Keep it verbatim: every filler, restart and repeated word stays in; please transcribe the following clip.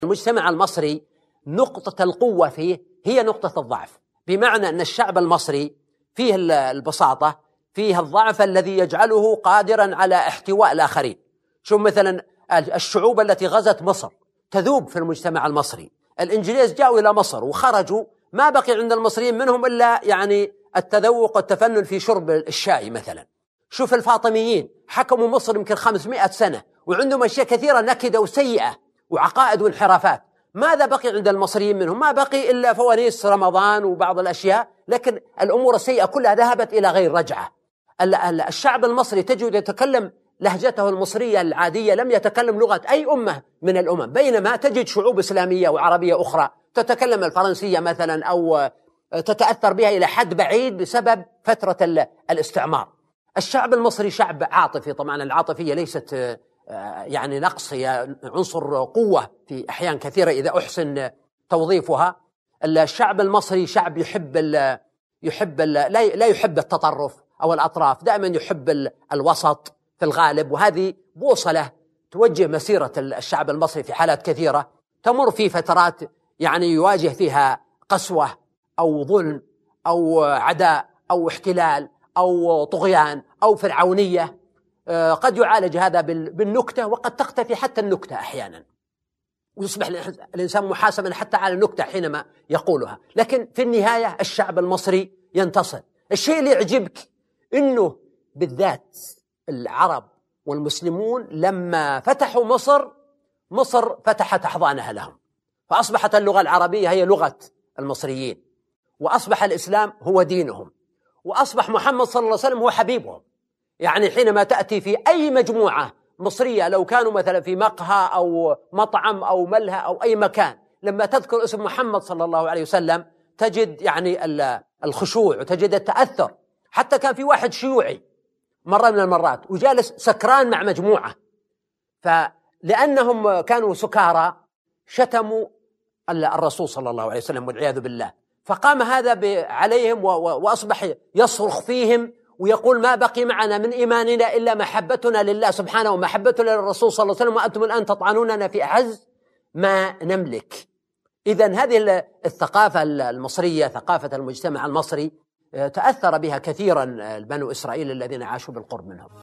المجتمع المصري نقطة القوة فيه هي نقطة الضعف، بمعنى أن الشعب المصري فيه البساطة، فيه الضعف الذي يجعله قادرا على احتواء الآخرين. شو مثلا الشعوب التي غزت مصر تذوب في المجتمع المصري. الإنجليز جاءوا إلى مصر وخرجوا، ما بقي عند المصريين منهم إلا يعني التذوق والتفنن في شرب الشاي مثلا. شوف الفاطميين حكموا مصر يمكن خمسمائة سنة وعندهم أشياء كثيرة نكدة وسيئة وعقائد وانحرافات. ماذا بقي عند المصريين منهم؟ ما بقي إلا فوانيس رمضان وبعض الأشياء، لكن الأمور السيئة كلها ذهبت إلى غير رجعة. الشعب المصري تجد يتكلم لهجته المصرية العادية، لم يتكلم لغة أي أمة من الأمم، بينما تجد شعوب إسلامية وعربية أخرى تتكلم الفرنسية مثلا أو تتأثر بها إلى حد بعيد بسبب فترة الاستعمار. الشعب المصري شعب عاطفي، طبعا العاطفية ليست يعني نقص، هي عنصر قوة في أحيان كثيرة إذا أحسن توظيفها. الشعب المصري شعب يحب ال يحب ال لا يحب التطرف أو الأطراف، دائما يحب الوسط في الغالب، وهذه بوصلة توجه مسيرة الشعب المصري في حالات كثيرة. تمر في فترات يعني يواجه فيها قسوة أو ظلم أو عداء أو احتلال أو طغيان أو فرعونية، قد يعالج هذا بالنكتة، وقد تختفي حتى النكتة أحيانا، ويصبح الإنسان محاسبا حتى على النكتة حينما يقولها. لكن في النهاية الشعب المصري ينتصر. الشيء اللي يعجبك إنه بالذات العرب والمسلمون لما فتحوا مصر، مصر فتحت أحضانها لهم، فأصبحت اللغة العربية هي لغة المصريين، وأصبح الإسلام هو دينهم، وأصبح محمد صلى الله عليه وسلم هو حبيبهم. يعني حينما تأتي في أي مجموعة مصرية، لو كانوا مثلا في مقهى أو مطعم أو ملهى أو أي مكان، لما تذكر اسم محمد صلى الله عليه وسلم تجد يعني الخشوع وتجد التأثر. حتى كان في واحد شيوعي مرة من المرات وجالس سكران مع مجموعة، فلأنهم كانوا سكارى شتموا الرسول صلى الله عليه وسلم والعياذ بالله، فقام هذا عليهم وأصبح يصرخ فيهم ويقول: ما بقي معنا من إيماننا إلا محبتنا لله سبحانه ومحبتنا للرسول صلى الله عليه وسلم، وأنتم الآن تطعنوننا في أعز ما نملك. إذن هذه الثقافة المصرية، ثقافة المجتمع المصري، تأثر بها كثيرا بنو إسرائيل الذين عاشوا بالقرب منهم.